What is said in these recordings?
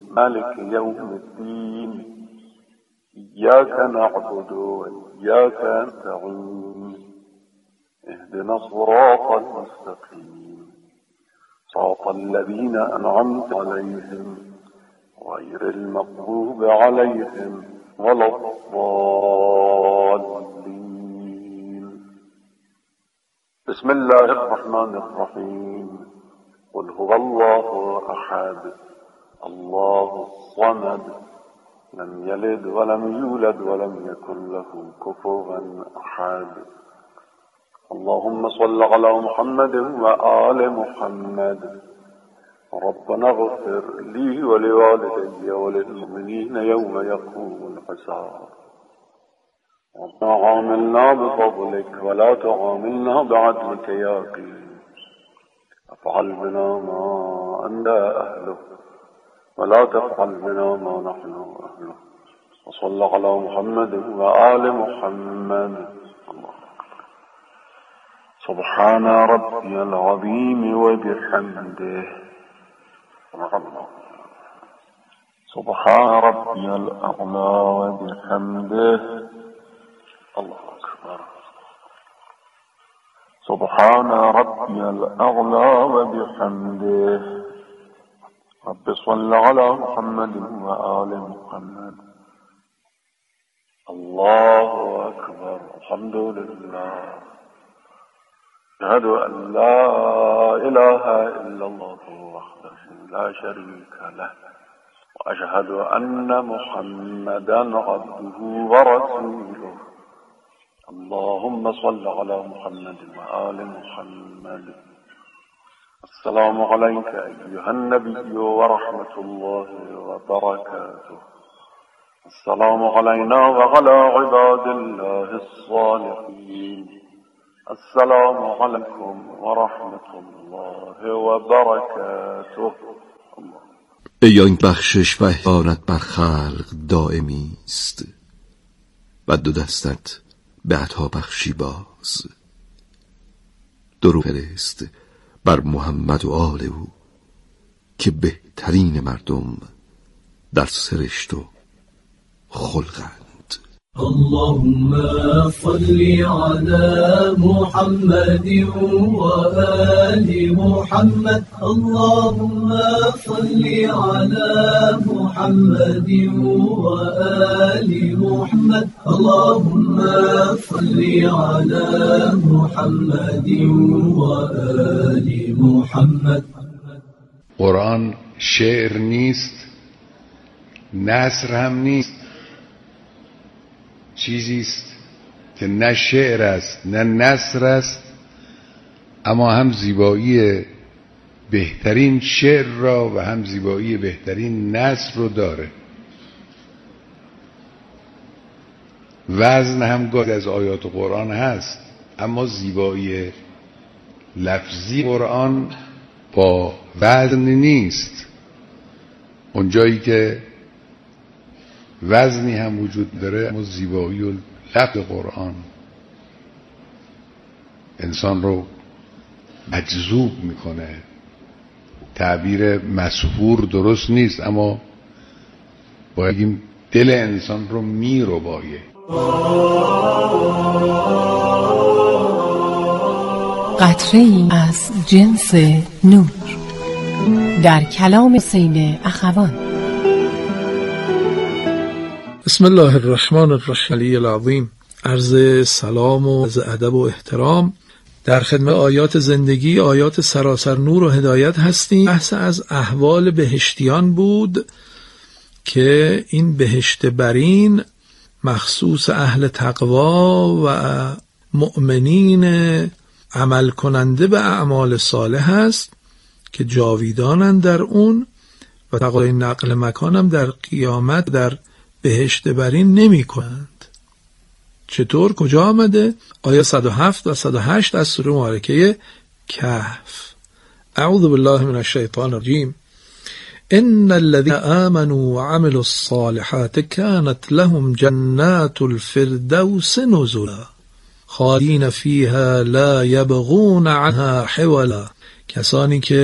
مالك يوم الدين إياك نعبد وإياك نستعين اهدنا الصراط المستقيم صراط الذين أنعمت عليهم غير المغضوب عليهم ولا الضالين. بسم الله الرحمن الرحيم. قل هو الله أحد الله الصمد لم يلد ولم يولد ولم يكن له كفوا أحد. اللهم صل على محمد وآل محمد. ربنا اغفر لي ولوالدي وللمؤمنين يوم يقوم الحساب. ربنا عاملنا بفضلك ولا تعاملنا بعدلك يا كريم. افعل بنا ما أنت أهله ولا تفعل بنا ما نحن أهله. وصل على محمد وآل محمد. الله سبحان ربي العظيم وبحمده. سبحان ربي الأعلى وبحمده. الله أكبر. سبحان ربي الأعلى وبحمده. رب صل على محمد وآل محمد. الله أكبر. الحمد لله. أشهد أن لا إله إلا الله وحده لا شريك له وأشهد أن محمدا عبده ورسوله. اللهم صل على محمد وآل محمد. السلام عليك أيها النبي ورحمة الله وبركاته. السلام علينا وعلى عباد الله الصالحين. السلام عليكم ورحمة الله وبركاته. ای آن بخشش و احسانت بر خلق دائمی است و دو دستت به عطا بخشی باز. درود فرست بر محمد و آل او که بهترین مردم در سرشت و خلقند. اللهم صل على محمد وآل محمد. اللهم صل على محمد وآل محمد. اللهم صل على محمد وآل محمد. قرآن شعر نیست، نثر هم نیست، چیزی است که نه شعر است نه نثر است، اما هم زیبایی بهترین شعر را و هم زیبایی بهترین نثر رو داره. وزن هم گاهی از آیات قرآن هست، اما زیبایی لفظی قرآن با وزن نیست. اونجایی که وزنی هم وجود داره، اما زیبایی و لفظ قرآن انسان رو مجذوب میکنه. تعبیر مسحور درست نیست، اما باید بگیم دل انسان رو میربایه. قطره‌ای از جنس نور در کلام حسین اخوان. بسم الله الرحمن الرحیم. علی العظیم. عرض سلام و عرض ادب و احترام در خدمت آیات زندگی، آیات سراسر نور و هدایت هستیم. بحث از احوال بهشتیان بود که این بهشت برین مخصوص اهل تقوا و مؤمنین عمل کننده به اعمال صالح است که جاویدانند در اون و تقاضای نقل مکانم در قیامت در بهشت برین نمی کنند. چطور؟ کجا آمده؟ آیه 107 و 108 از سوره مبارکه کهف. اعوذ بالله من الشیطان الرجیم. ان الذين آمنوا وعملوا الصالحات كانت لهم جنات الفردوس نزلا خالدین فیها لا یبغون عنها حولا. کسانی که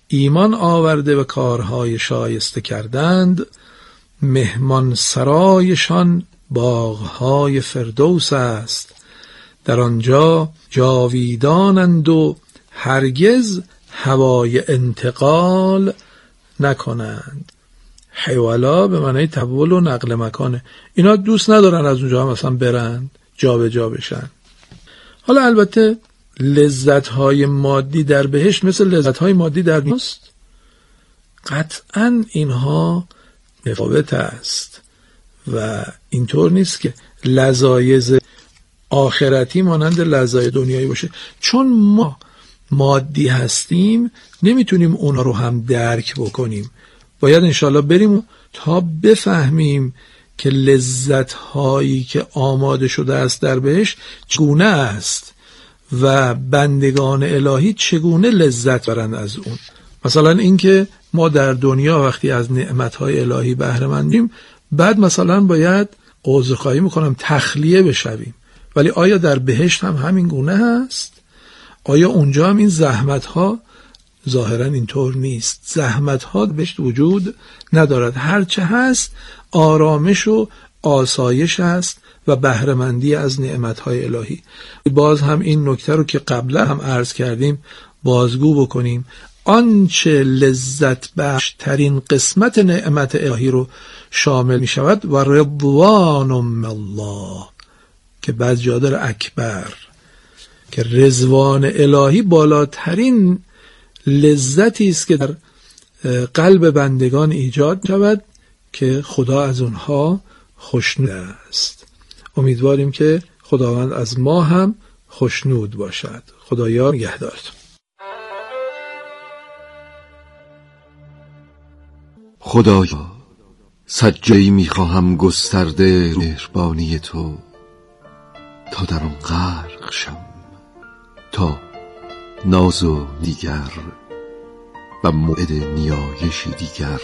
ایمان آورده و کارهای شایسته کردند، مهمان سرایشان باغهای فردوس است، در آنجا جاویدانند و هرگز هوای انتقال نکنند. حوالا به معنی تحول و نقل مکانه. اینا دوست ندارن از اونجا هم مثلا برن جا به جا بشن. حالا البته لذت‌های مادی در بهشت مثل لذت‌های مادی در دنیاست. قطعاً اینها متفاوت است و اینطور نیست که لذایز آخرتی مانند لذای دنیایی باشه. چون ما مادی هستیم نمیتونیم اونا رو هم درک بکنیم. باید انشالله بریم تا بفهمیم که لذت‌هایی که آماده شده است در بهشت چگونه است و بندگان الهی چگونه لذت برند از اون. مثلا اینکه ما در دنیا وقتی از نعمت‌های الهی بهره مندیم، بعد مثلا باید عذرخواهی میکنم تخلیه بشویم، ولی آیا در بهشت هم همین گونه هست؟ آیا اونجا هم این زحمت‌ها؟ ظاهرا اینطور نیست. زحمت‌ها بهشت وجود ندارد. هرچه هست آرامش و آسایش است و بهره‌مندی از نعمت‌های الهی. باز هم این نکته رو که قبلا هم عرض کردیم بازگو بکنیم. آنچه لذت بخش ترین قسمت نعمت الهی رو شامل می شود و رضوان من الله که بعد جا داره اکبر، که رضوان الهی بالاترین لذتی است که در قلب بندگان ایجاد شود که خدا از اونها خوشنود است. امیدواریم که خداوند از ما هم خوشنود باشد. خدایا نگهدارتون. خدایا سجده‌ای می‌خواهم گسترده مهربانی تو تا در آن غرق شم، تا ناز و دیگر و موعد نیایشی دیگر.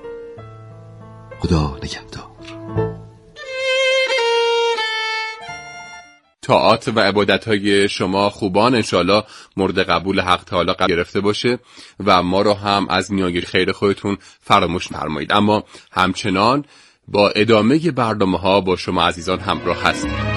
خدا نگهدار. طاعات و عبادت‌های شما خوبان انشالله مورد قبول حق تعالی قرار گرفته باشه و ما رو هم از نیایش خیر خودتون فراموش نفرمایید. اما همچنان با ادامه برنامه‌ها با شما عزیزان همراه هستیم.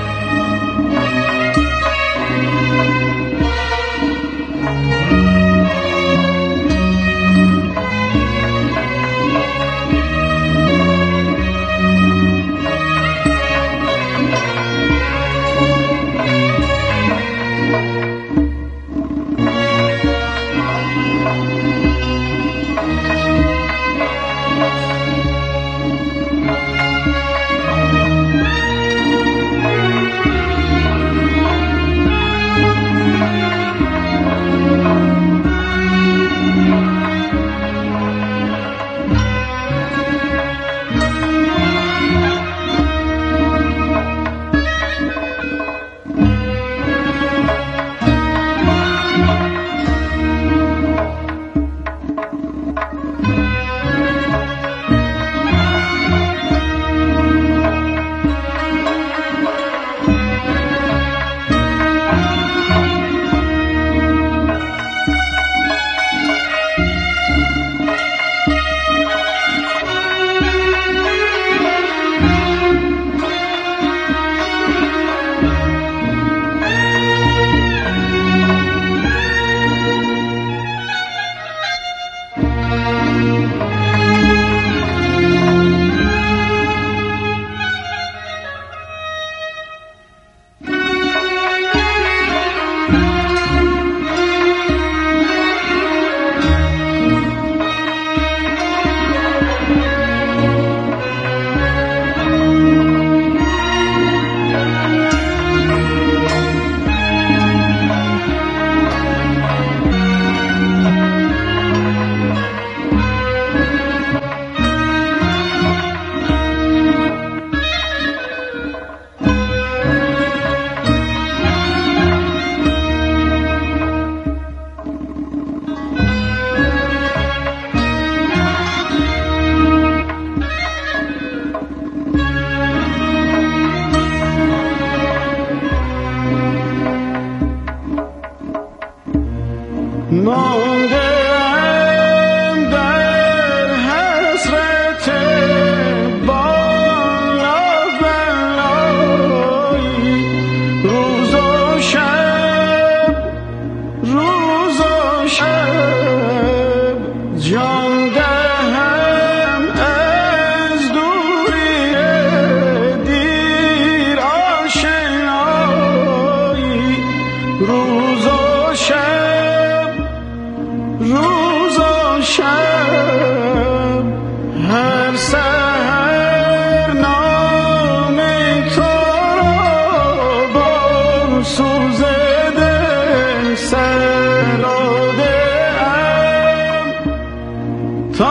سحر نام تو را با سوز دل سر داده‌ام تا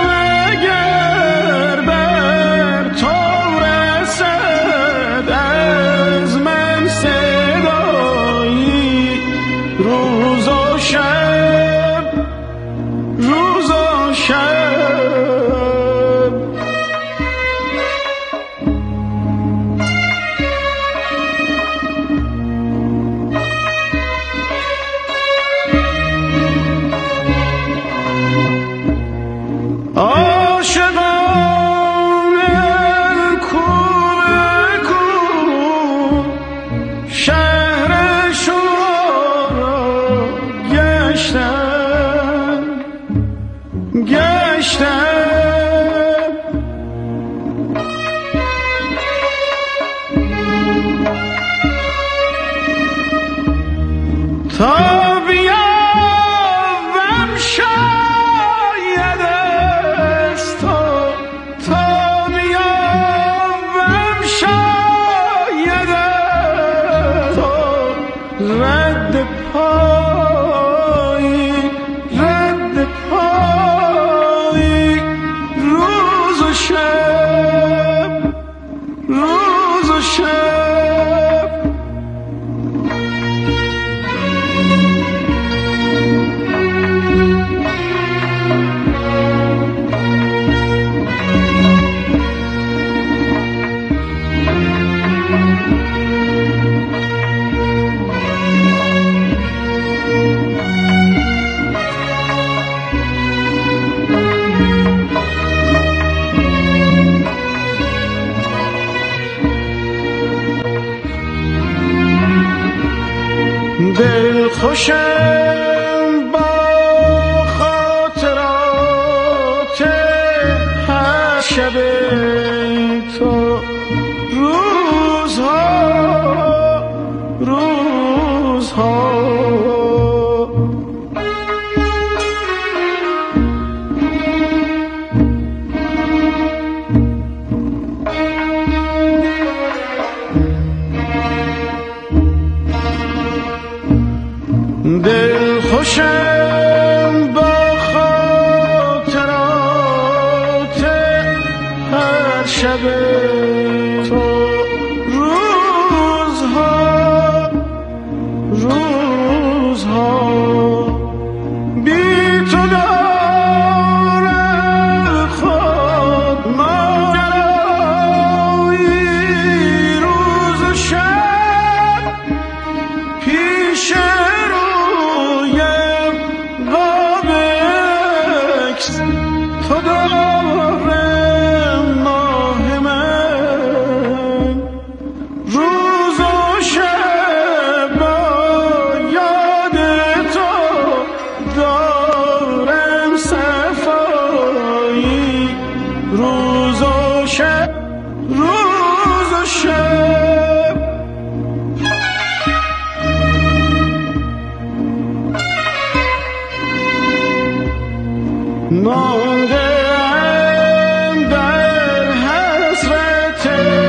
اگر بر تو رسد از من صدایی روز و شب روز و شب. تا بیابم شاید از تو، تا بیابم شاید از تو رد پایی روز و شب روز و شب. دل خوشم با خاطرات هر شب تو روزها دل خوشم با خاطرات هر شب تو روزها بی تو دارم خود ماجرایی روز و شب پیش تو دارم ماه من روز و شب با یاد تو دارم صفایی روز و شب روز و شب. ماندم در حسرت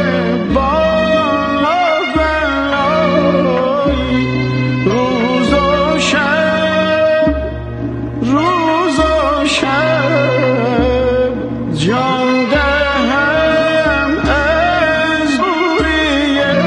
بالای روز و شب جان دهم از دوری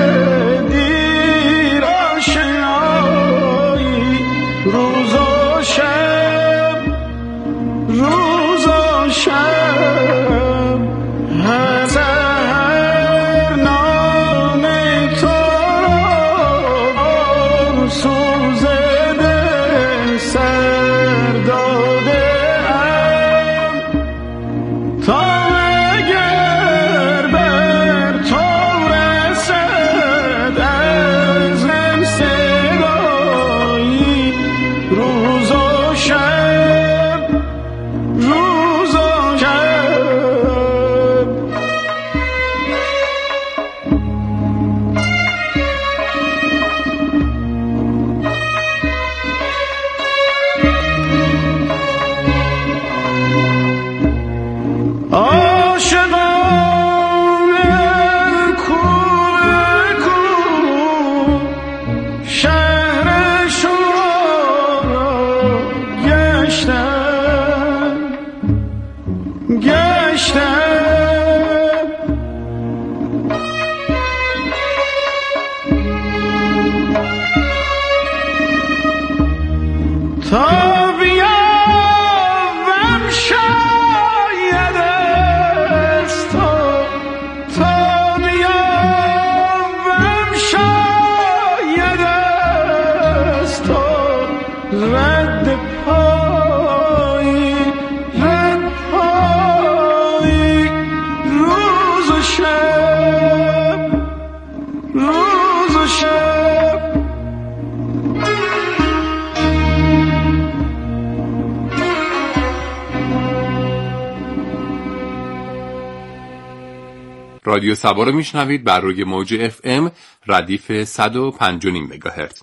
رادیو سبا رو میشنوید بر روی موج FM ردیف 105.5 مگاهرتز.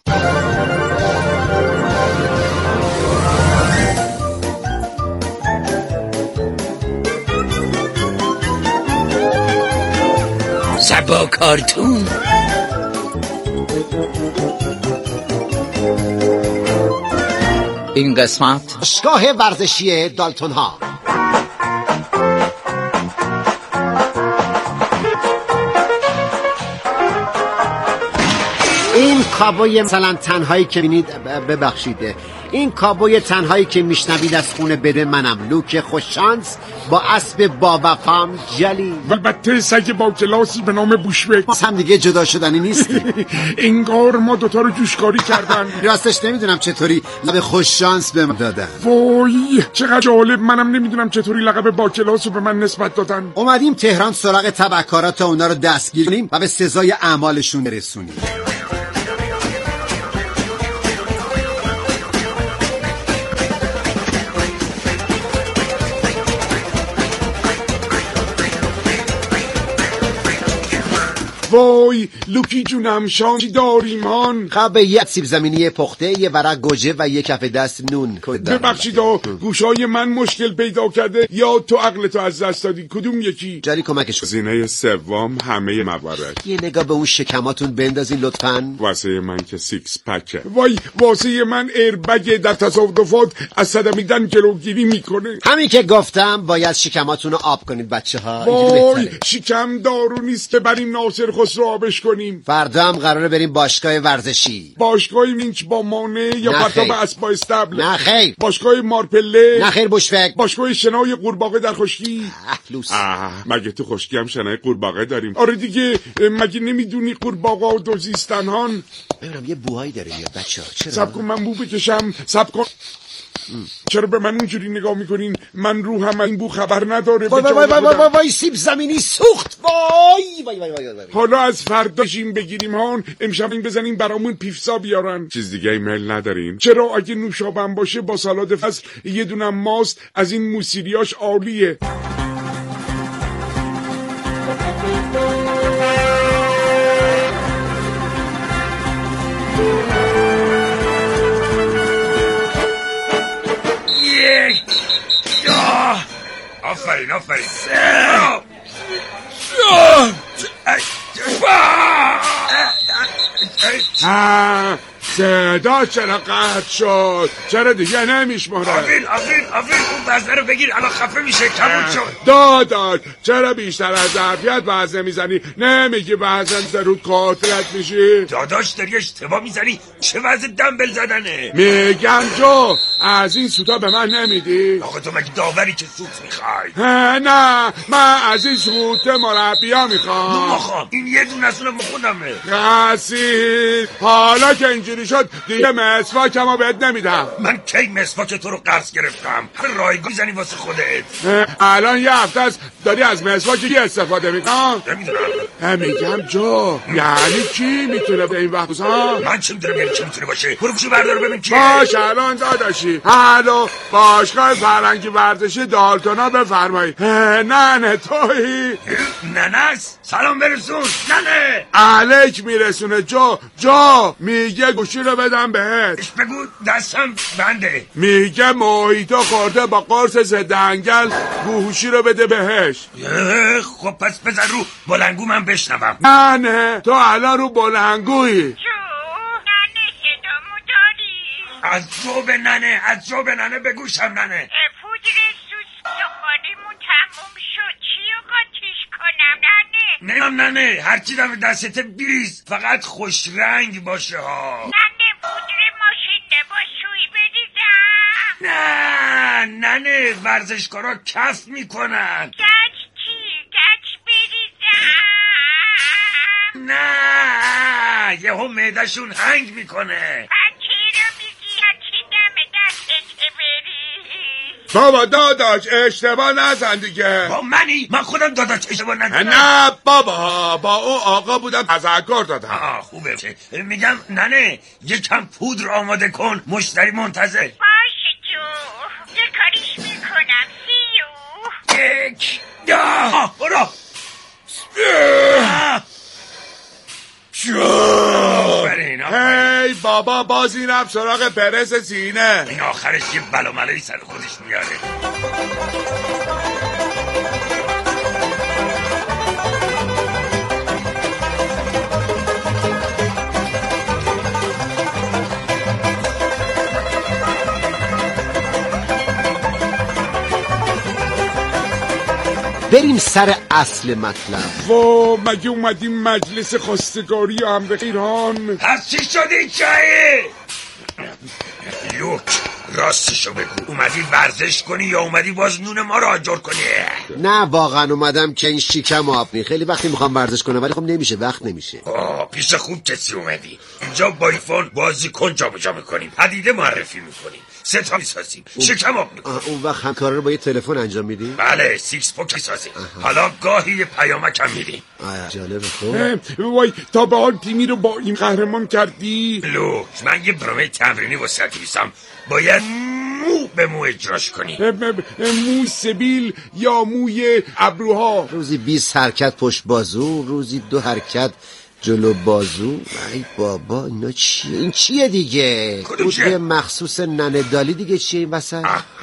سبا کارتون. این قسمت باشگاه ورزشی دالتون ها. این کابوی مثلا تنهایی که بینید، ببخشید، این کابوی تنهایی که میشنوید از خونه بده منم، لوک خوششانس با اسب با وفام جلی و البته سگ با کلاسی به نام بوشبک. ما هم دیگه جدا شدنی نیستیم. انگار ما دوتا رو جوشکاری کردن. راستش نمیدونم چطوری لقب خوششانس به من دادن. وای چقدر جالب، منم نمیدونم چطوری لقب با کلاس رو به من نسبت دادن. اومدیم تهران سراغ تبهکارا تا اونا رو دستگیر کنیم و به سزای اعمالشون برسونیم. وای لوکی جونم، شام چی داریم هان؟ خب یه سیب زمینی پخته، یه ورق گوجه و یه کف دست نون. ببخشید گوشای من مشکل پیدا کرده یا تو عقلتو از دست دادی؟ کدوم یکی؟ جری کمکش کن. زینه سوم همه موارد. یه نگاه به اون شکماتون بندازین لطفاً. واسه من که سیکس پکه. وای واسه من ایربگ در تصادفات از صدمیدن جلوگیری میکنه. همین که گفتم باید شکماتون رو آب کنید بچه‌ها. وای شکم دارو نیست که بریم ناصر خسرو آبش کنیم. فردا هم قراره بریم باشگاه ورزشی. باشگاه وینچ با مانع یا پرتاب اسبا استبل؟ نه خیر. باشگاه مارپله؟ نه خیر بوشفک. باشگاه شنای قورباغه در خشکی؟ لوس. مگه تو خشکی هم شنای قورباغه داریم؟ آره دیگه، مگه نمیدونی قورباغه و دوزیستنهان؟ ببینم یه بوهایی داره میاد بچه‌ها. چرا؟ صبر کن من بو بکشم. صبر کن. چرا به من اونجوری نگاه میکنین؟ من روحم این بو خبر نداره. وای سیب زمینی سوخت. وای. حالا از فردا جیم بگیریم هان، امشب این بزنیم برامون پیفسا بیارن. چیز دیگه ایمیل ندارین؟ چرا اگه نوشابه باشه با سالاد فصل یه دونم ماست از این موسیریاش عالیه. آفرین صدا چرا قطع شد؟ چرا دیگه نمیشماره؟ آفرین اون وزنه رو بگیر الان خفه میشه. کمون شد. داداش چرا بیشتر از ظرفیت وزنه میزنی؟ نمیگی وزن زرود قاطرت میشی؟ داداش داری اشتباه میزنی. چه وزن دنبل زدنه؟ میگم جو از این سوتا به من نمیدی؟ آقا تو مگه داوری که سوت میخوای؟ نه من از این سوت مربیا میخوام. این یه دونه از اونم خودمه. قصید حالا که اینجوری شد دیگه مسواکمو بهت نمیدم. من کی مسواک تو رو قرض گرفتم؟ رایگان زنی واسه خودت. الان یه هفته است داری از مسواکی استفاده میکنم. نمیدونم. میگم جو یعنی کی میتونه به این وقت من چه میدونم یعنی کی میتونه باشه؟ برو گوشی بردار ببین کیه. باش الان داداشی. الو باشگاه فرهنگی ورزشی دالتونا بفرمایید. ننه تویی؟ ننه‌ست. سلام برسون. ننه علیک میرسونه. جو میگه گوشی رو بدم بهت. بگو دستم بنده. میگه محیطو خورده با قرص ضد انگل، گوشی رو بده بهش. خب پس بزن رو بلنگو من بشنوم. نه تو الان رو بلنگویی. ننه صدامو داری؟ از جو به ننه بگوشم. ننه پودر سوسکاریمون تموم شد. چی رو قاطیش کنم ننه؟ ننه هرچی دم دستت بریز، فقط خوش رنگ باشه ها. ننه پودر ماشین با سوی بریزم؟ ننه ورزشکارا کف میکنن. گچ بریزم؟ نه یهو معده‌شون هنگ میکنه. چی رو میگی؟ هرچی دم دستت بریز. بابا داداش اشتباه نزن دیگه. با منی؟ من خودم داداش اشتباه نزدم. نه بابا با اون آقا بودم تذکر دادم. خوبه. میگم ننه یکم پودر آماده کن، مشتری منتظر. باشه جو یه کاریش میکنم. 1 2 برو. بابا باز اینم سراغ پرس سینه. این آخرش یه بلاملایی سر خودش میاره. بریم سر اصل مطلب. وا مگه اومدیم مجلس خواستگاری یا هم بخیران؟ پس چی شدی چایی؟ لوک راستشو بگو، اومدی ورزش کنی یا اومدی باز نون ما رو آجر کنی؟ نه واقعا اومدم که این شیکم آب می. خیلی وقتی میخوام ورزش کنم ولی خب نمیشه، وقت نمیشه. پیش خوب کسی اومدی. اینجا با ایفون بازی کن جابجا میکنیم، پدیده معرفی میکنیم، ستا میسازیم، شکم آب میکنیم. اون وقت هم کارا رو با یه تلفن انجام میدیم؟ بله، سیکس پاک میسازیم. حالا گاهی یه پیامک هم میدیم. جالبه. خب وای تا به حال تیمی رو با این قهرمان کردی؟ لو من یه برنامه تمرینی واسه می‌نویسم، باید مو به مو اجراش کنی. مو سبیل یا موی ابروها؟ روزی 20 حرکت پشت بازو، روزی 2 حرکت جلو بازو. ای بابا اینا چیه؟ این چیه دیگه؟ کدوم مخصوص ننه دالی دیگه چیه این وسط؟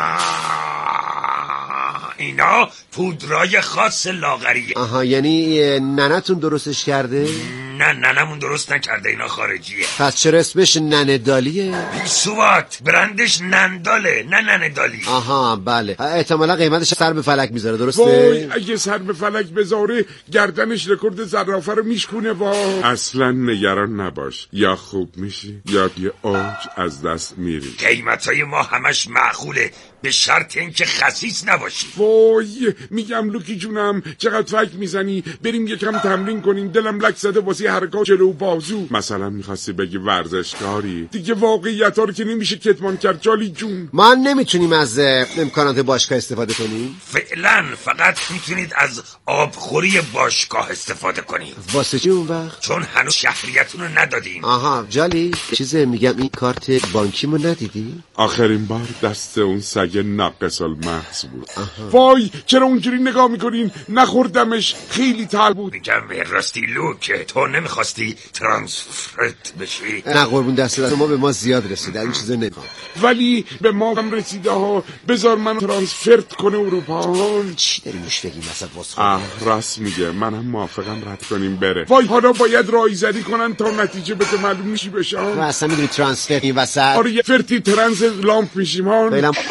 اینا پودرای خاص لاغریه. یعنی ننتون درستش کرده؟ نه ننمون درست نکرده، اینا خارجیه. پس چرا اسمش ننه دالیه؟ بیسوات برندش ننداله نه ننه دالی. بله، احتمالا قیمتش سر به فلک میذاره، درسته؟ وای اگه سر به فلک بذاره گردنش رکورد زرافه رو میشکونه. اصلا نگران نباش، یا خوب میشی یا یه اوج از دست میری. قیمتای ما همش معقوله، به شرط اینکه خسیس نباشی. وای میگم لوکی جونم چقدر فکر میزنی، بریم یکم تمرین کنیم. دلم لک زده واسه حرکات جلو بازو. مثلا میخواستی بگی ورزشکاری دیگه، واقعیت ها رو که نمیشه کتمان کرد. جالی جون ما نمیتونیم از امکانات باشگاه استفاده کنیم؟ فعلا فقط میتونید از آبخوری باشگاه استفاده کنید. واسه چی اون وقت؟ چون هنوز شهریتون رو ندادیم. جالی میگم این کارت بانکیمو ندیدی؟ آخرین بار دست اون سگ ناقص المحض بود. وای چرا اونجوری نگاه میکنین؟ نخوردمش، خیلی تل بود. میگم به راستی لوک تو نمیخواستی ترانسفرت بشی؟ نه قربون دست ما به ما زیاد رسیده، این چیزا نمیخوام. ولی به ما هم رسیده ها. بذار من ترانسفرت کنه اروپا. چی داری موش بگیم مثلا واسه؟ راست میگه، منم موافقم رد کنیم بره. وای حالا باید رایزنی کنن تا نتیجه بده معلوم میشی بشه. تو اصلا میدونی ترانسفر این وسط؟ آره یه فرتی ترانس لامپ میشیم ها.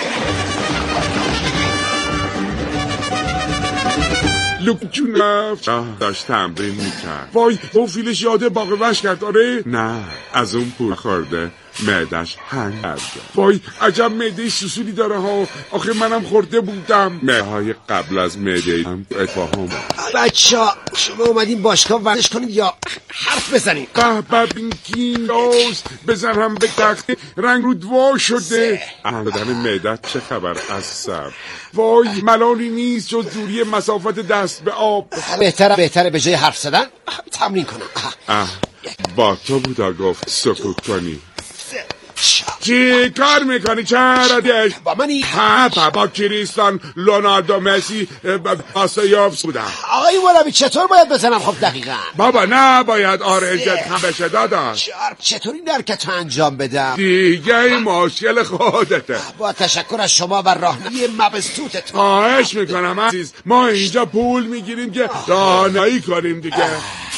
لوک جون داشت تمرین میکرد. وای توفیلش یاده باقی وش کرد. آره نه از اون پول خورده معدش هنگ کرده. وای عجب معده سوسولی داره ها. آخه منم خورده بودم. معده های قبل از معده هم اتفاهم. بچه‌ها شما اومدین باشگاه ورزش کنید یا حرف بزنید؟ به بینکین دوست بزن هم به تخته رنگ رو دوا شده. بدن معدت چه خبر عصب؟ وای ملالی نیست جز دوری مسافت دست به آب. بهتره به جای حرف زدن تمرین کنم. با تو بودا گفت سکوت کنی. چی کار میکنی؟ چرا دیش؟ با منی؟ با کریستان لوناردو مسی آسایاف بودم. آقای مولوی چطور باید بزنم؟ خب دقیقا بابا نباید آرنجت هم بشه داداش. چطوری درکت انجام بدم؟ دیگه مشکل خودته. با تشکر از شما و راهنمایی مبسوطتون. خواهش میکنم عزیز، ما اینجا پول میگیریم که راهنمایی کنیم دیگه.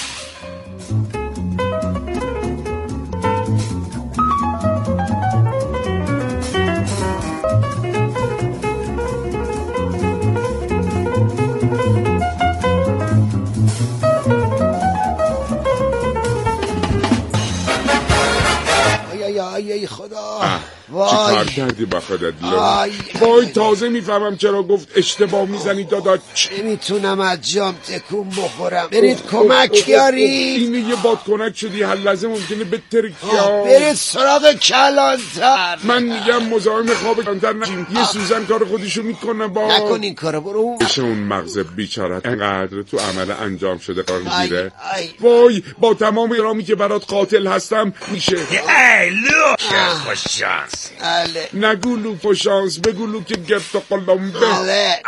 ای خدا. چی کار کردی با خودت وای تازه میفهمم چرا گفت اشتباه میزنی داداش. نمیتونم از جام تکون بخورم. برید کمک بیارید. اینه یه بادکنک شدی، هر لحظه ممکنه بترکی. برید سراغ کلانتر. من میگم مزاحم خواب کلانتر نشیم. یه سوزن کار خودشو میکنه. نکن این کارو، برو. بشه اون مغز بیچارت انقدر تو عمل انجام شده کار میگیره. وای با تمام احترامی که برات قاتل هستم میشه. ای لوک خوش شانس. شانس. بله. نگو لوک و شانس، بگو لوک گرد و قلمبه. بله.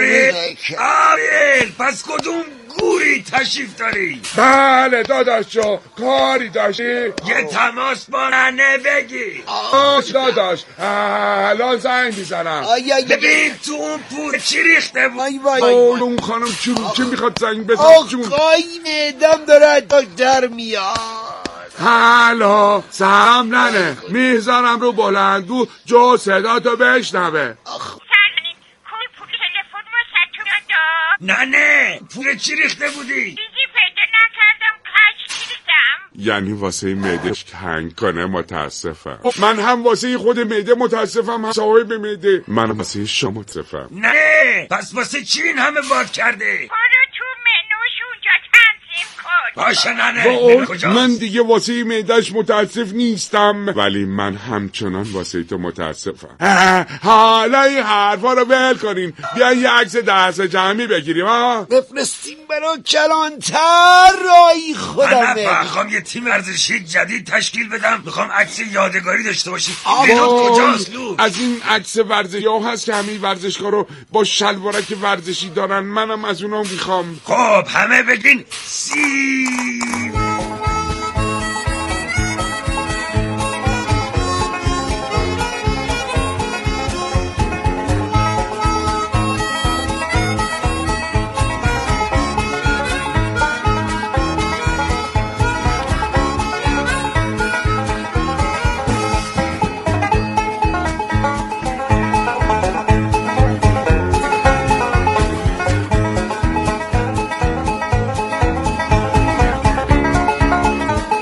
آبیل پس کدوم گوری تشریف داری؟ بله داداش جا، کاری داشتی؟ یه تماس با ننه بگی. داداش الان زنگ میزنم. ببین تو اون پور چی ریخته بود؟ اون خانم چی میخواد زنگ بزن جون؟ آقای میدم داره دکتر میاد. هلو سلام ننه، میزنم رو بلندگو جو صدا تو بشنوه. ننه پول چی ریخته بودی؟ چیزی پیدا نکردم کاش ریختم. یعنی واسه معدهش کنگ کنه. متاسفم. من هم واسه خود معده متاسفم، هم صاحب معده. من واسه شما متاسفم. نه پس واسه چی این همه باد کرده؟ برو تو منوش اونجا تنظیم کن. باشه ننه. کجاست؟ من دیگه واسه معدهش متاسف نیستم، ولی من همچنان واسه تو متاسفم. حالا این حرفا رو ول کنین، بیاین یه عکس دست جمعی بگیریم. بفرستیم برا کلانتر. رای خودم من میخوام یه تیم ورزشی جدید تشکیل بدم، میخوام عکس یادگاری داشته باشیم. کجاست لو؟ از این عکس ورزشی ها هست که همه ورزشکارو با شلوارک ورزشی دارن، منم از اونا میخوام. خب همه بگین سی.